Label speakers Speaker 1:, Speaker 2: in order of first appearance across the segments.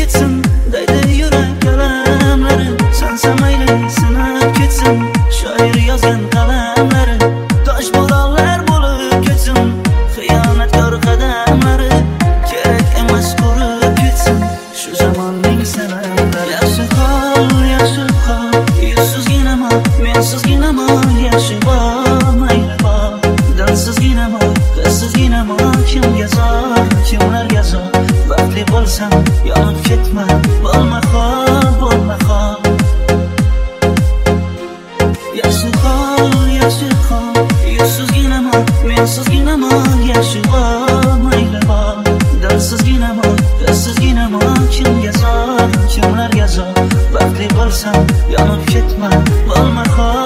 Speaker 1: ketsin deydi yurak kalamlari. Sansa mayli sinib ketsin shoir yozgan qalamlari. Tosh bo'ronlar bo'lib ketsin xiyonatkor qadamlari. Kerak emas qurib ketsin shu zamonning sanalari. Yaxshi hol yuzsizginama mensizginama yaxshi bor mayli bor. Dilsizginama qizsizginama kimga zor kimlarga zor. Baxtli bo'lsam yonib ketma bo'lma xol. Yaxshi hol yuzsizginama mensizginama yaxshi bor mayli bor. Dilsizginama qizsizginama kimga zor kimlarga zor. Baxtli bo'lsam yonib ketma bo'lma xol.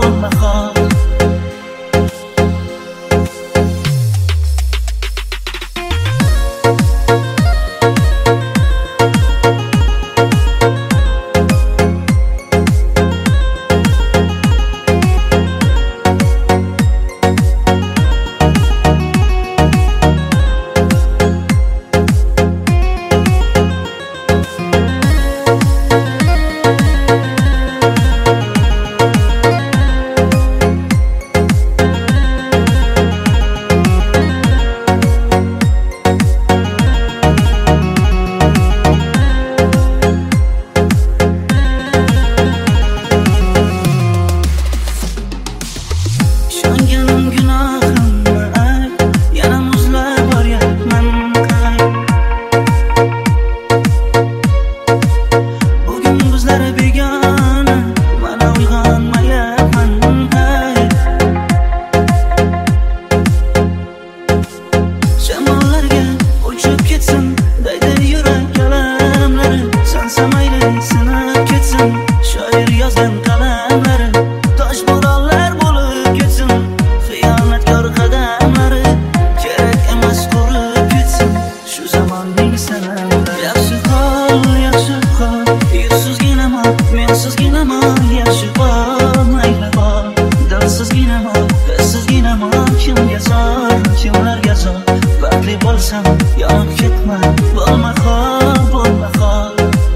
Speaker 1: Mensizginama yaxshi bor mayli bor. Dilsizginama qizsizginama kimga zor kimlarga zor. Baxtli bo'lsam yonib ketma bo'lma xol.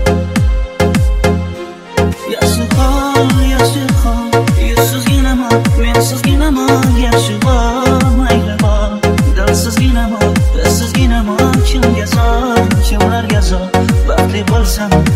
Speaker 1: Yaxshi hol yuzsizginama mensizginama yaxshi bor mayli bor. Dilsizginama qizsizginama kimga zor kimlarga zor. Baxtli bo'lsam